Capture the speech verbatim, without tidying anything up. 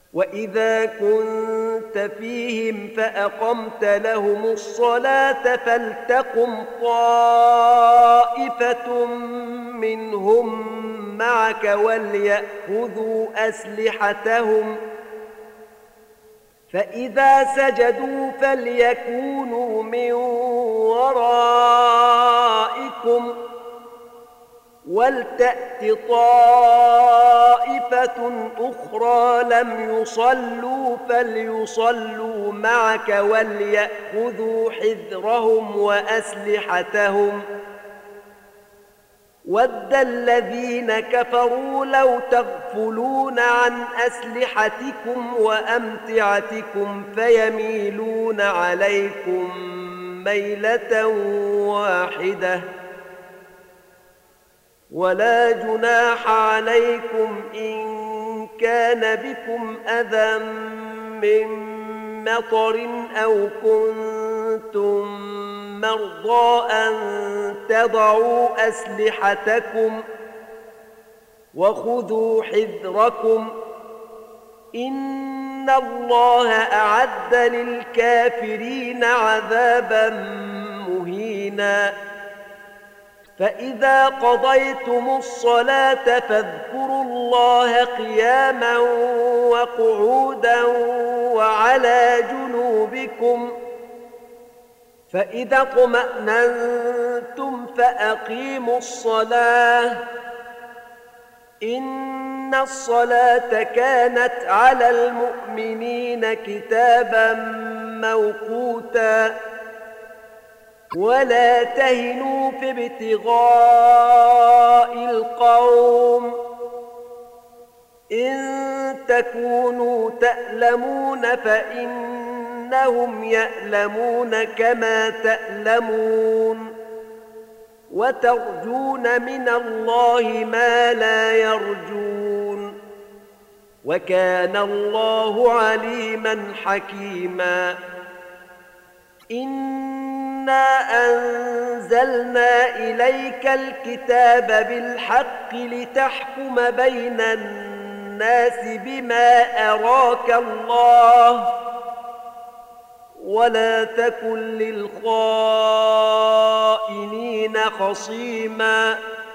وإذا كنت فيهم فأقمت لهم الصلاة فلتقم طائفة منهم معك وليأخذوا أسلحتهم فإذا سجدوا فليكونوا من ورائكم ولتأت طائفة أخرى لم يصلوا فليصلوا معك وليأخذوا حذرهم وأسلحتهم ود الذين كفروا لو تغفلون عن أسلحتكم وأمتعتكم فيميلون عليكم ميلة واحدة ولا جناح عليكم إن كان بكم أذى من مطر أو كنتم مرضى أن تضعوا أسلحتكم وخذوا حذركم إن الله أعد للكافرين عذابا مهينا فإذا قضيتم الصلاة فاذكروا الله قياما وقعودا وعلى جنوبكم فإذا اطمأننتم فأقيموا الصلاة إن الصلاة كانت على المؤمنين كتابا موقوتا ولا تهنوا في ابتغاء القوم إن تكونوا تألمون فإنهم يألمون كما تألمون وترجون من الله ما لا يرجون وكان الله عليما حكيما إنا أنزلنا إليك الكتاب بالحق لتحكم بين الناس بما أراك الله ولا تكن للخائنين خصيما